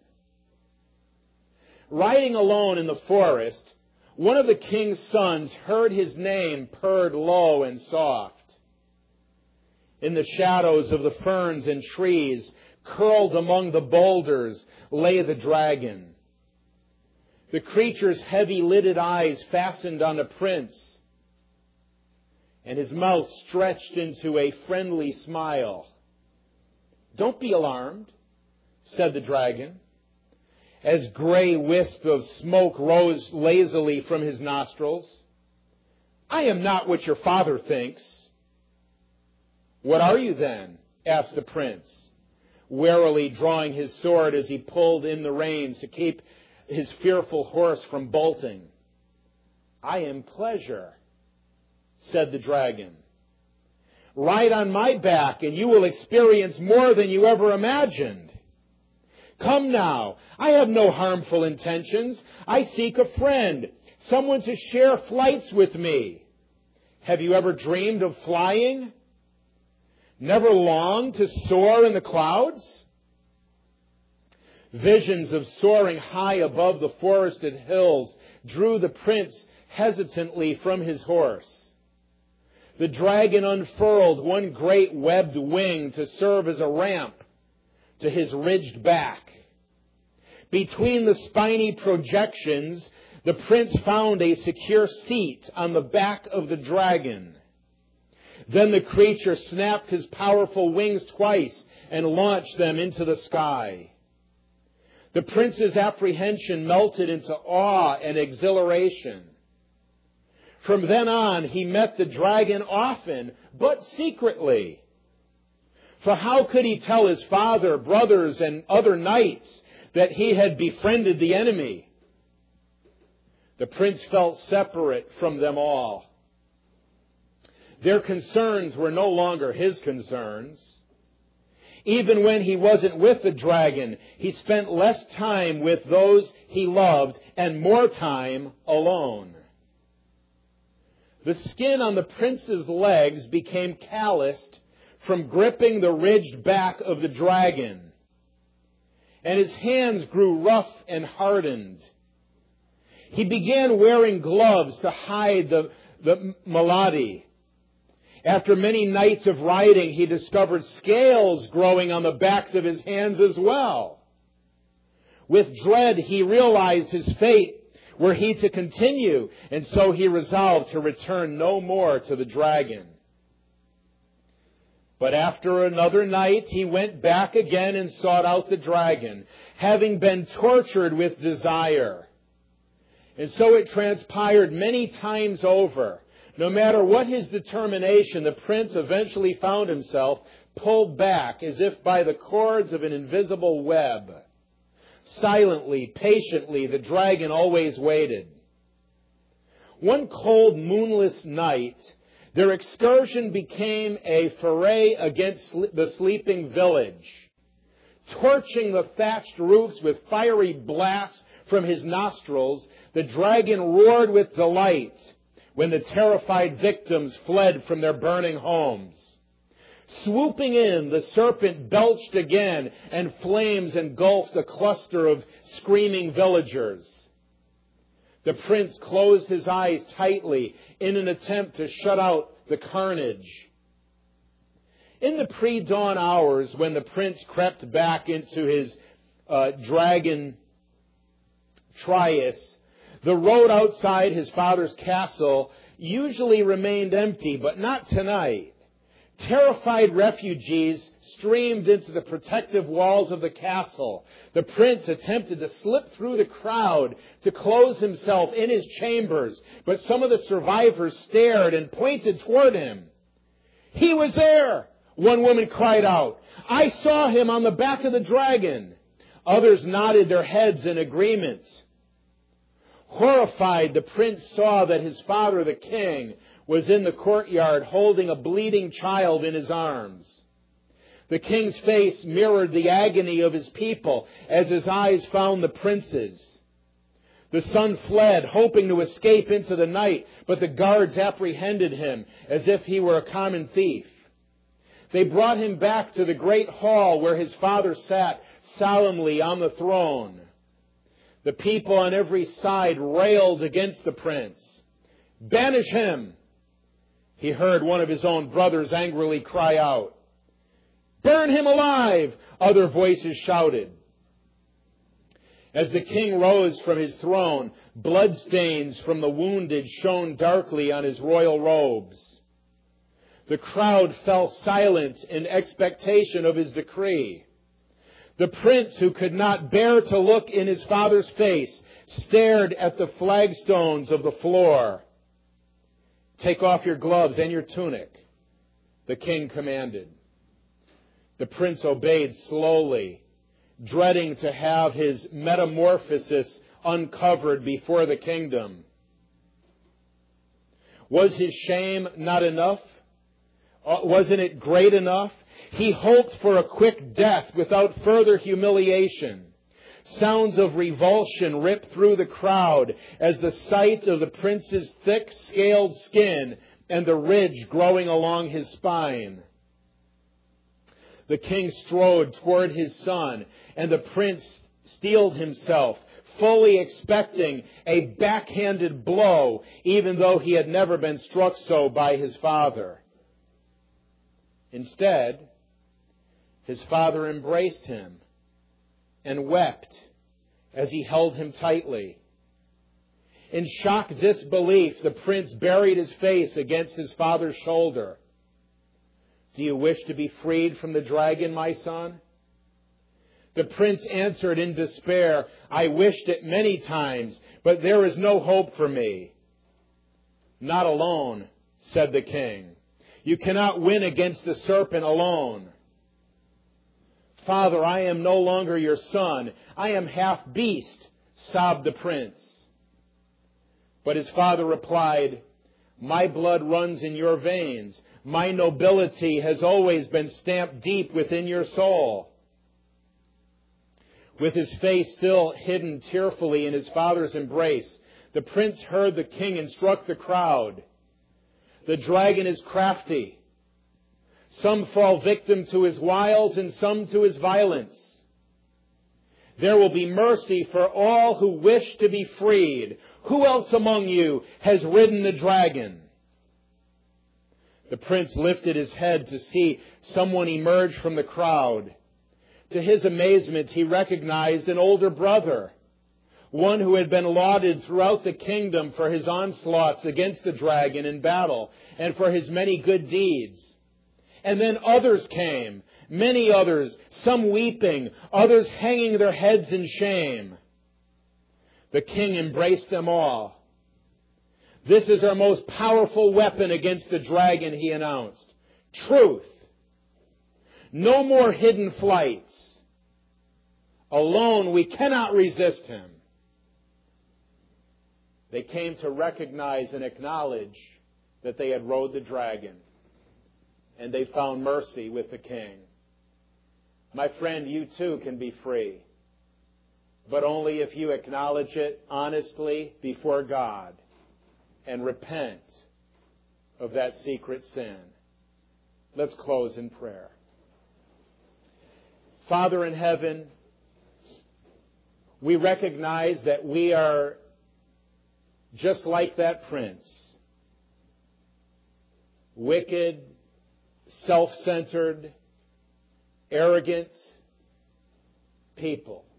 Riding alone in the forest, one of the king's sons heard his name purred low and soft. In the shadows of the ferns and trees, curled among the boulders, lay the dragon. The creature's heavy-lidded eyes fastened on the prince, and his mouth stretched into a friendly smile. "Don't be alarmed," said the dragon, as gray wisp of smoke rose lazily from his nostrils. "I am not what your father thinks." "What are you then?" asked the prince, warily drawing his sword as he pulled in the reins to keep his fearful horse from bolting. "I am pleasure," said the dragon. "Ride on my back and you will experience more than you ever imagined. Come now, I have no harmful intentions. I seek a friend, someone to share flights with me. Have you ever dreamed of flying? Never longed to soar in the clouds?" Visions of soaring high above the forested hills drew the prince hesitantly from his horse. The dragon unfurled one great webbed wing to serve as a ramp to his ridged back. Between the spiny projections, the prince found a secure seat on the back of the dragon. Then the creature snapped his powerful wings twice and launched them into the sky. The prince's apprehension melted into awe and exhilaration. From then on, he met the dragon often, but secretly. For how could he tell his father, brothers, and other knights that he had befriended the enemy? The prince felt separate from them all. Their concerns were no longer his concerns. Even when he wasn't with the dragon, he spent less time with those he loved and more time alone. The skin on the prince's legs became calloused from gripping the ridged back of the dragon, and his hands grew rough and hardened. He began wearing gloves to hide the malady. After many nights of riding, he discovered scales growing on the backs of his hands as well. With dread, he realized his fate were he to continue, and so he resolved to return no more to the dragon. But after another night, he went back again and sought out the dragon, having been tortured with desire. And so it transpired many times over. No matter what his determination, the prince eventually found himself pulled back as if by the cords of an invisible web. Silently, patiently, the dragon always waited. One cold, moonless night, their excursion became a foray against the sleeping village. Torching the thatched roofs with fiery blasts from his nostrils, the dragon roared with delight when the terrified victims fled from their burning homes. Swooping in, the serpent belched again, and flames engulfed a cluster of screaming villagers. The prince closed his eyes tightly in an attempt to shut out the carnage. In the pre-dawn hours, when the prince crept back into his dragon Trias, the road outside his father's castle usually remained empty, but not tonight. Terrified refugees streamed into the protective walls of the castle. The prince attempted to slip through the crowd to close himself in his chambers, but some of the survivors stared and pointed toward him. "He was there!" one woman cried out. "I saw him on the back of the dragon." Others nodded their heads in agreement. Horrified, the prince saw that his father, the king, was in the courtyard holding a bleeding child in his arms. The king's face mirrored the agony of his people as his eyes found the prince's. The son fled, hoping to escape into the night, but the guards apprehended him as if he were a common thief. They brought him back to the great hall where his father sat solemnly on the throne. The people on every side railed against the prince. "Banish him!" he heard one of his own brothers angrily cry out. "Burn him alive!" other voices shouted. As the king rose from his throne, bloodstains from the wounded shone darkly on his royal robes. The crowd fell silent in expectation of his decree. The prince, who could not bear to look in his father's face, stared at the flagstones of the floor. "Take off your gloves and your tunic," the king commanded. The prince obeyed slowly, dreading to have his metamorphosis uncovered before the kingdom. Was his shame not enough? Wasn't it great enough? He hoped for a quick death without further humiliation. Sounds of revulsion ripped through the crowd as the sight of the prince's thick, scaled skin and the ridge growing along his spine. The king strode toward his son, and the prince steeled himself, fully expecting a backhanded blow, even though he had never been struck so by his father. Instead, his father embraced him and wept as he held him tightly. In shocked disbelief, the prince buried his face against his father's shoulder. "Do you wish to be freed from the dragon, my son?" The prince answered in despair, "I wished it many times, but there is no hope for me." "Not alone," said the king. "You cannot win against the serpent alone." "Father, I am no longer your son. I am half beast," sobbed the prince. But his father replied, "My blood runs in your veins. My nobility has always been stamped deep within your soul." With his face still hidden tearfully in his father's embrace, the prince heard the king instruct the crowd. "The dragon is crafty. Some fall victim to his wiles and some to his violence. There will be mercy for all who wish to be freed. Who else among you has ridden the dragon?" The prince lifted his head to see someone emerge from the crowd. To his amazement, he recognized an older brother, one who had been lauded throughout the kingdom for his onslaughts against the dragon in battle and for his many good deeds. And then others came, many others, some weeping, others hanging their heads in shame. The king embraced them all. "This is our most powerful weapon against the dragon," he announced. "Truth. No more hidden flights. Alone we cannot resist him." They came to recognize and acknowledge that they had rode the dragon, and they found mercy with the king. My friend, you too can be free, but only if you acknowledge it honestly before God and repent of that secret sin. Let's close in prayer. Father in heaven, we recognize that we are just like that prince. Wicked, self-centered, arrogant people.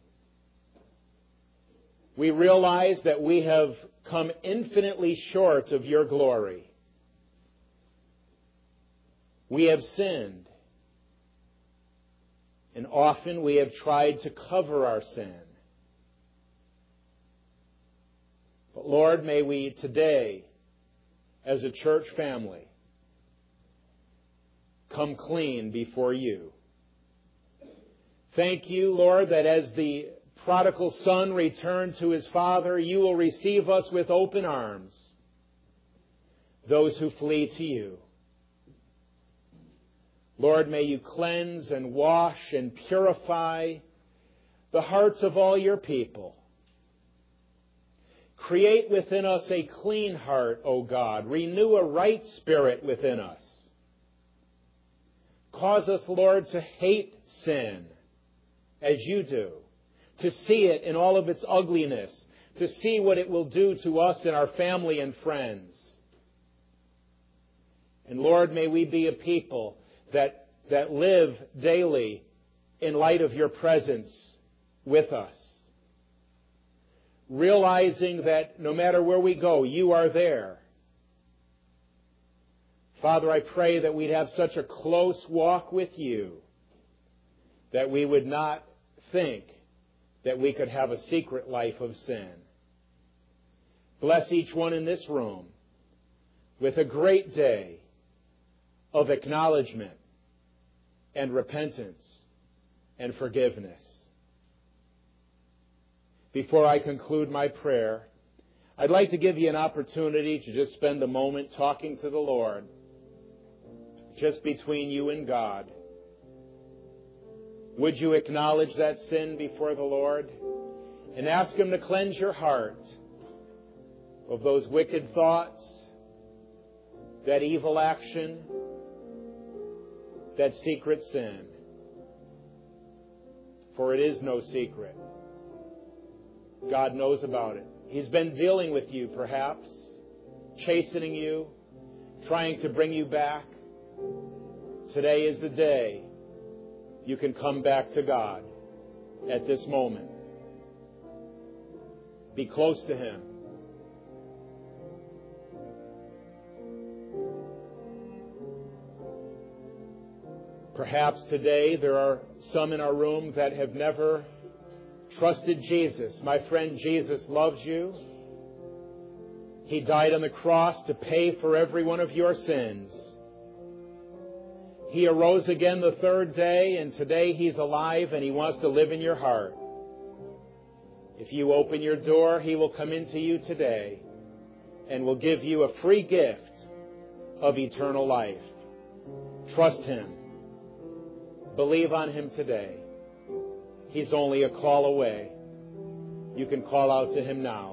We realize that we have come infinitely short of your glory. We have sinned. And often we have tried to cover our sin. But Lord, may we today, as a church family, come clean before you. Thank you, Lord, that as the prodigal son returned to his father, you will receive us with open arms, those who flee to you. Lord, may you cleanse and wash and purify the hearts of all your people. Create within us a clean heart, O God. Renew a right spirit within us. Cause us, Lord, to hate sin as you do, to see it in all of its ugliness, to see what it will do to us and our family and friends. And Lord, may we be a people that live daily in light of your presence with us, realizing that no matter where we go, you are there. Father, I pray that we'd have such a close walk with you that we would not think that we could have a secret life of sin. Bless each one in this room with a great day of acknowledgement and repentance and forgiveness. Before I conclude my prayer, I'd like to give you an opportunity to just spend a moment talking to the Lord, just between you and God. Would you acknowledge that sin before the Lord and ask Him to cleanse your heart of those wicked thoughts, that evil action, that secret sin? For it is no secret. God knows about it. He's been dealing with you, perhaps, chastening you, trying to bring you back. Today is the day you can come back to God at this moment. Be close to Him. Perhaps today there are some in our room that have never trusted Jesus. My friend, Jesus loves you. He died on the cross to pay for every one of your sins. He arose again the third day, and today He's alive and He wants to live in your heart. If you open your door, He will come into you today. and will give you a free gift of eternal life. Trust Him. Believe on Him today. He's only a call away. You can call out to Him now.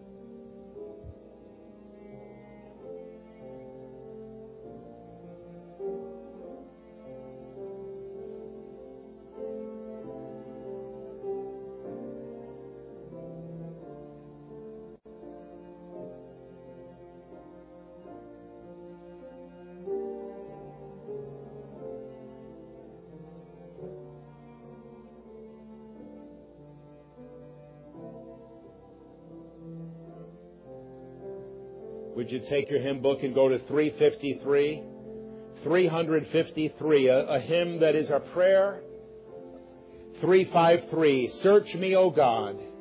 Would you take your hymn book and go to 353? 353, a hymn that is a prayer. 353, search me, O God,